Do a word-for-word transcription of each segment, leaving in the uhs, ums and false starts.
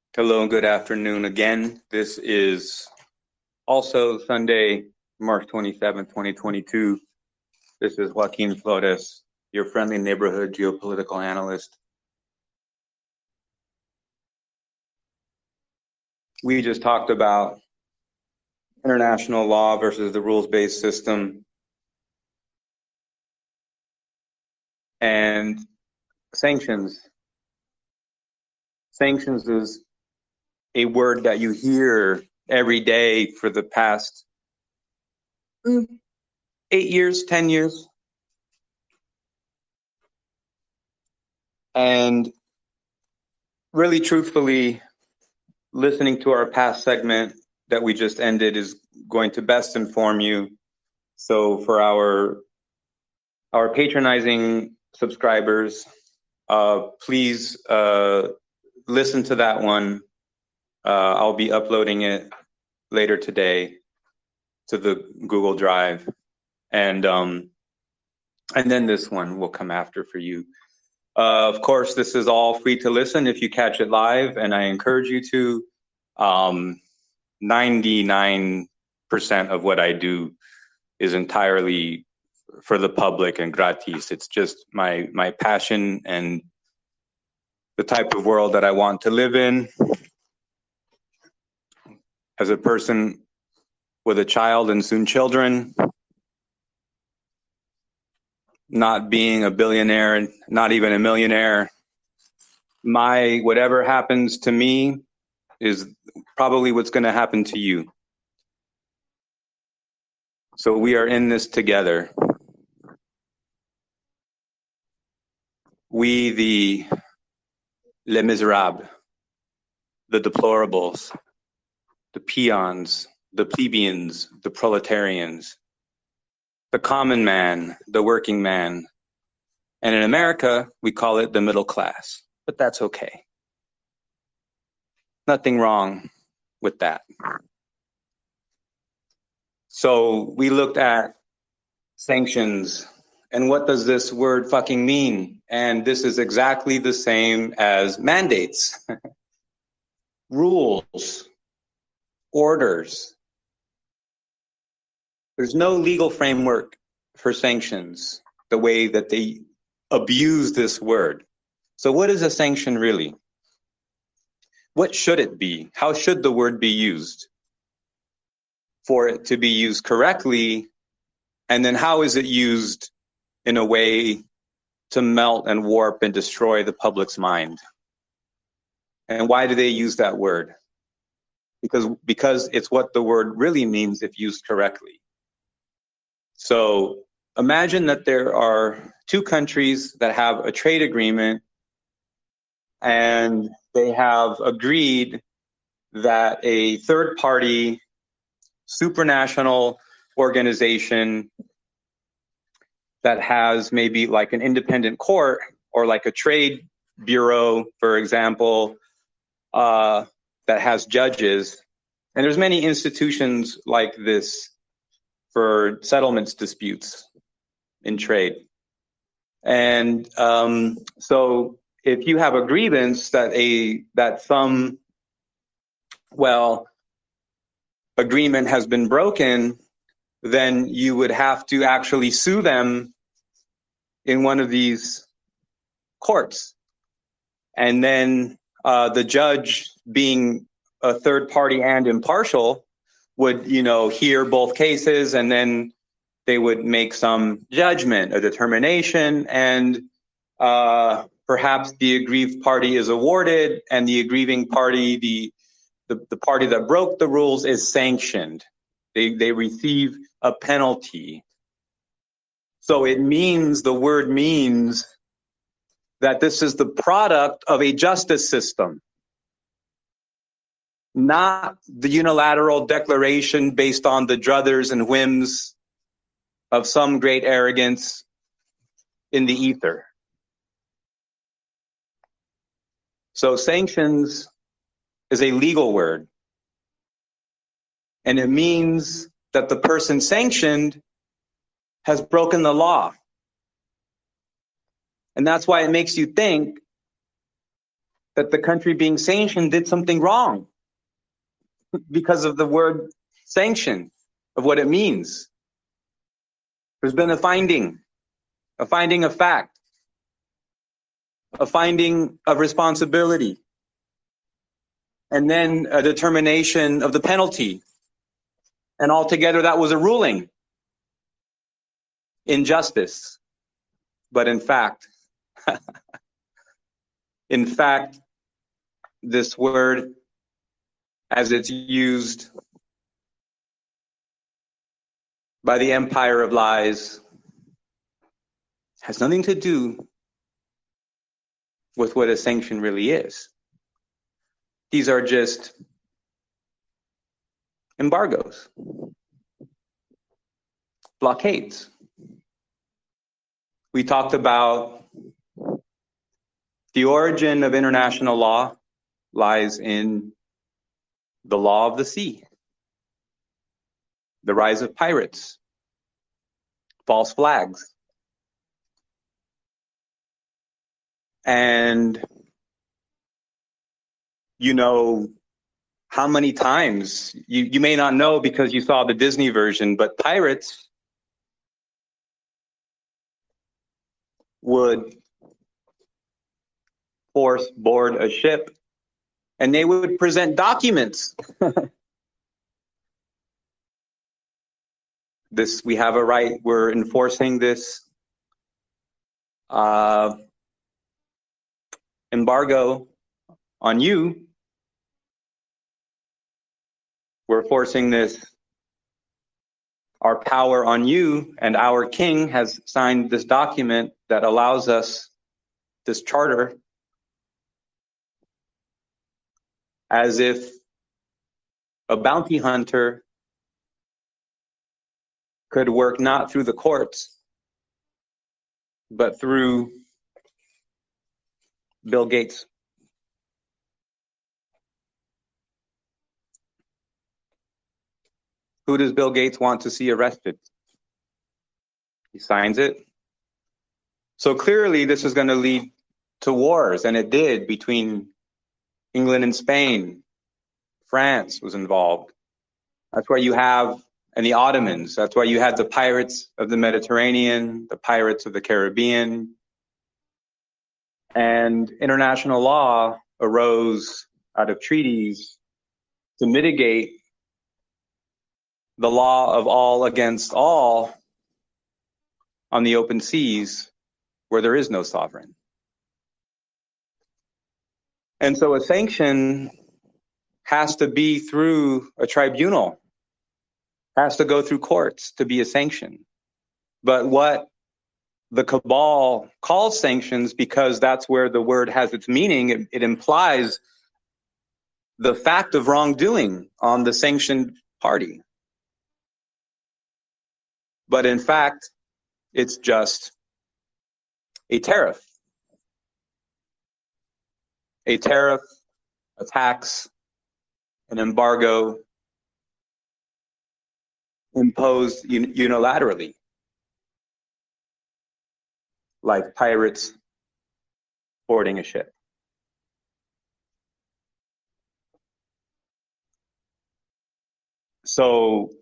Hello and good afternoon again. This is also Sunday, March twenty-seventh, twenty twenty-two. This is Joaquin Flores, your friendly neighborhood geopolitical analyst. We just talked about international law versus the rules-based system and sanctions. Sanctions is a word that you hear every day for the past eight years, ten years. And really truthfully, listening to our past segment that we just ended is going to best inform you. So for our our patronizing subscribers, uh, please uh, listen to that one. Uh, I'll be uploading it later today to the Google Drive, and um, and then this one will come after for you. Uh, of course, this is all free to listen if you catch it live, and I encourage you to. Um, ninety-nine percent of what I do is entirely for the public and gratis. It's just my my passion and the type of world that I want to live in. As a person with a child and soon children, not being a billionaire, not even a millionaire, my whatever happens to me is probably what's going to happen to you. So we are in this together. We, the Les Miserables, the deplorables, the peons, the plebeians, the proletarians, the common man, the working man. And in America, we call it the middle class, but that's okay. Nothing wrong with that. So we looked at sanctions and what does this word fucking mean? And this is exactly the same as mandates, rules, orders. There's no legal framework for sanctions, the way that they abuse this word. So what is a sanction really? What should it be? How should the word be used for it to be used correctly? And then how is it used in a way to melt and warp and destroy the public's mind? And why do they use that word? Because, because it's what the word really means if used correctly. So imagine that there are two countries that have a trade agreement and they have agreed that a third party supranational organization that has maybe like an independent court or like a trade bureau, for example, uh, that has judges. And there's many institutions like this for settlements disputes in trade. And um, so if you have a grievance that a that some, well, agreement has been broken, then you would have to actually sue them in one of these courts. And then uh, the judge, being a third party and impartial, would, you know, hear both cases, and then they would make some judgment, a determination, and uh, perhaps the aggrieved party is awarded, and the aggrieving party, the, the the party that broke the rules, is sanctioned. They they receive a penalty. So it means, the word means that this is the product of a justice system, not the unilateral declaration based on the druthers and whims of some great arrogance in the ether. So sanctions is a legal word, and it means that the person sanctioned has broken the law. And that's why it makes you think that the country being sanctioned did something wrong because of the word sanction, of what it means. There's been a finding, a finding of fact, a finding of responsibility, and then a determination of the penalty. And altogether, that was a ruling in justice. But in fact, in fact, this word, as it's used by the empire of lies, has nothing to do with what a sanction really is. These are just embargoes, blockades. We talked about the origin of international law lies in the law of the sea, the rise of pirates, false flags. And you know how many times, you, you may not know because you saw the Disney version, but pirates would force board a ship and they would present documents. This, we have a right, we're enforcing this uh, embargo on you. We're forcing this, our power on you, and our king has signed this document that allows us this charter, as if a bounty hunter could work not through the courts, but through Bill Gates. Who does Bill Gates want to see arrested? He signs it. So clearly this is going to lead to wars, and it did, between England and Spain. France was involved. That's where you have, and the Ottomans, that's why you had the pirates of the Mediterranean, the pirates of the Caribbean. And international law arose out of treaties to mitigate the law of all against all on the open seas where there is no sovereign. And so a sanction has to be through a tribunal, has to go through courts to be a sanction. But what the cabal calls sanctions, because that's where the word has its meaning, it, it implies the fact of wrongdoing on the sanctioned party. But in fact, it's just a tariff. A tariff, a tax, an embargo imposed un- unilaterally, like pirates boarding a ship. So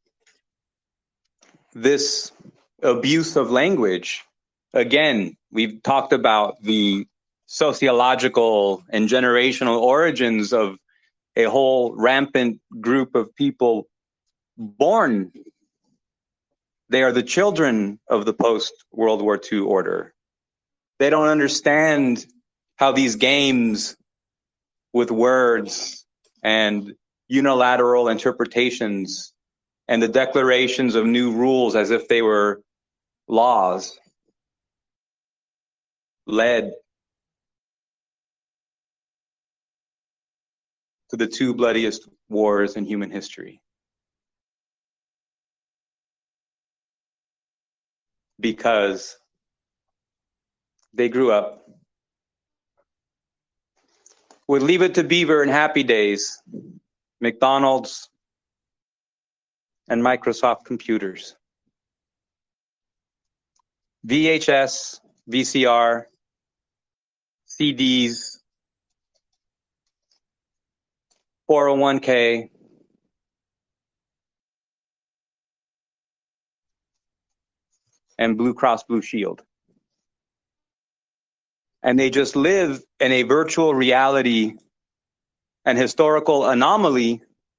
this abuse of language, again, we've talked about the sociological and generational origins of a whole rampant group of people born. They are the children of the post-World War Two order. They don't understand how these games with words and unilateral interpretations and the declarations of new rules as if they were laws led to the two bloodiest wars in human history. Because they grew up with Leave It to Beaver and Happy Days, McDonald's, and Microsoft computers. V H S, V C R, C Ds, four oh one k, and Blue Cross Blue Shield. And they just live in a virtual reality and historical anomaly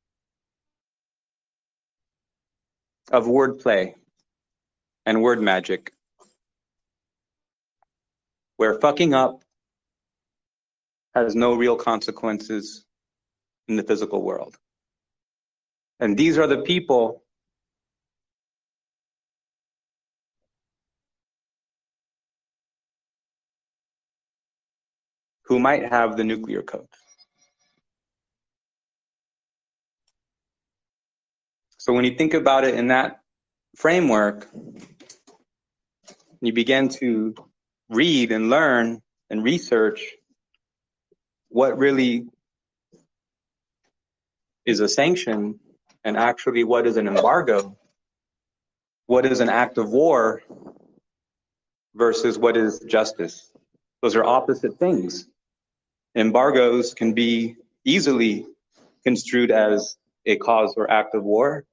of wordplay and word magic, where fucking up has no real consequences in the physical world. And these are the people who might have the nuclear code. So when you think about it in that framework, you begin to read and learn and research what really is a sanction and actually what is an embargo, what is an act of war versus what is justice. Those are opposite things. Embargoes can be easily construed as a cause or act of war.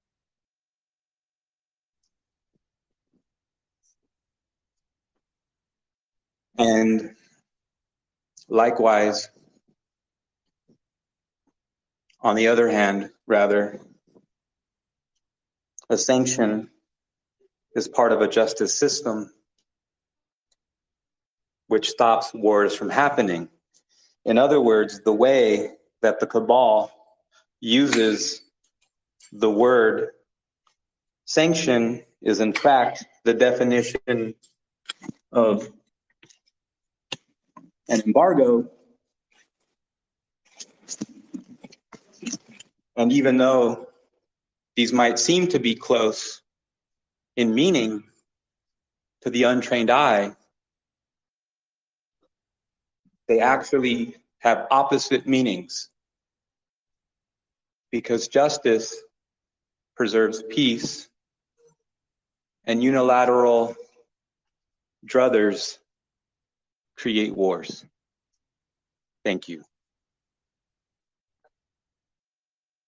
And likewise, on the other hand, rather, a sanction is part of a justice system which stops wars from happening. In other words, the way that the cabal uses the word sanction is in fact the definition of an embargo. And even though these might seem to be close in meaning to the untrained eye, they actually have opposite meanings, because justice preserves peace and unilateral druthers create wars. Thank you.